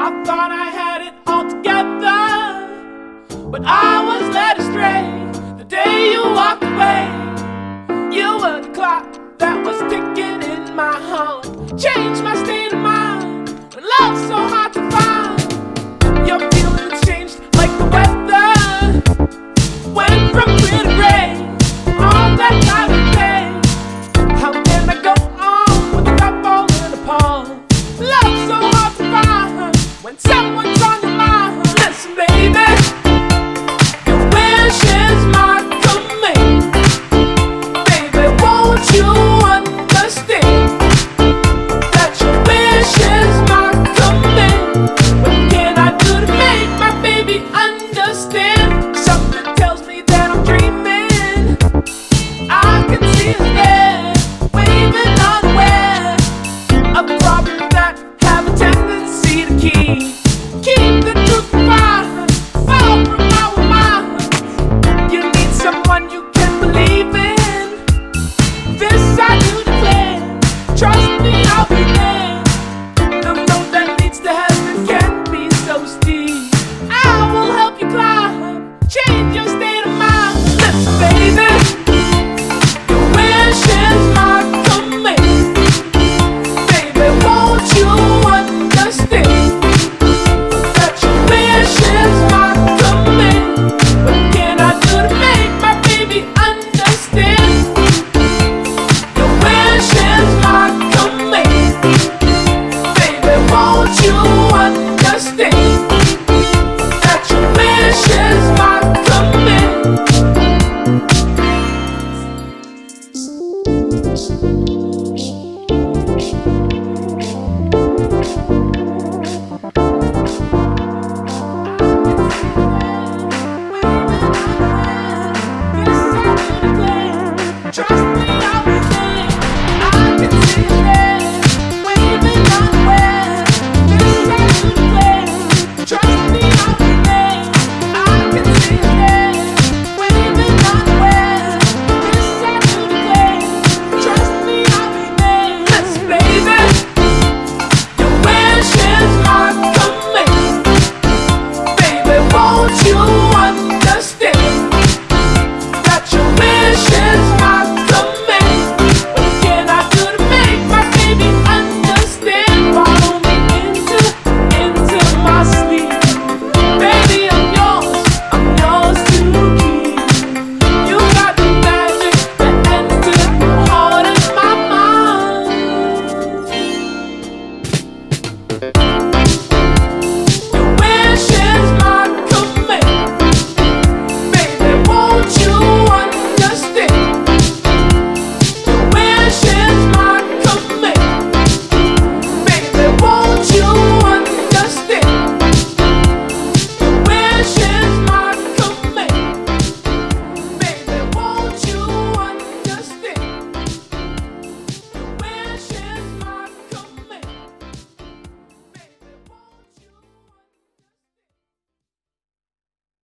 I thought I had it all together, but I was led astray the day you walked away. You were the clock that was ticking in my heart, changed my state of mind when love's so hard to find. Your feelings changed like the weather, went from clear to gray on that night of day. How can I go on without falling apart? Love's so hard to find when someone's on your mind. Listen, baby, your wish is my command. Baby, won't you understand that your wish is my command? What can I do to make my baby understand? Something tells me that I'm dreaming. I can see us there, waving unaware of problems that have a tendency to keep the truth confined, far from our minds. You need someone you can believe in. This I do declare. Trust me, I'll be there.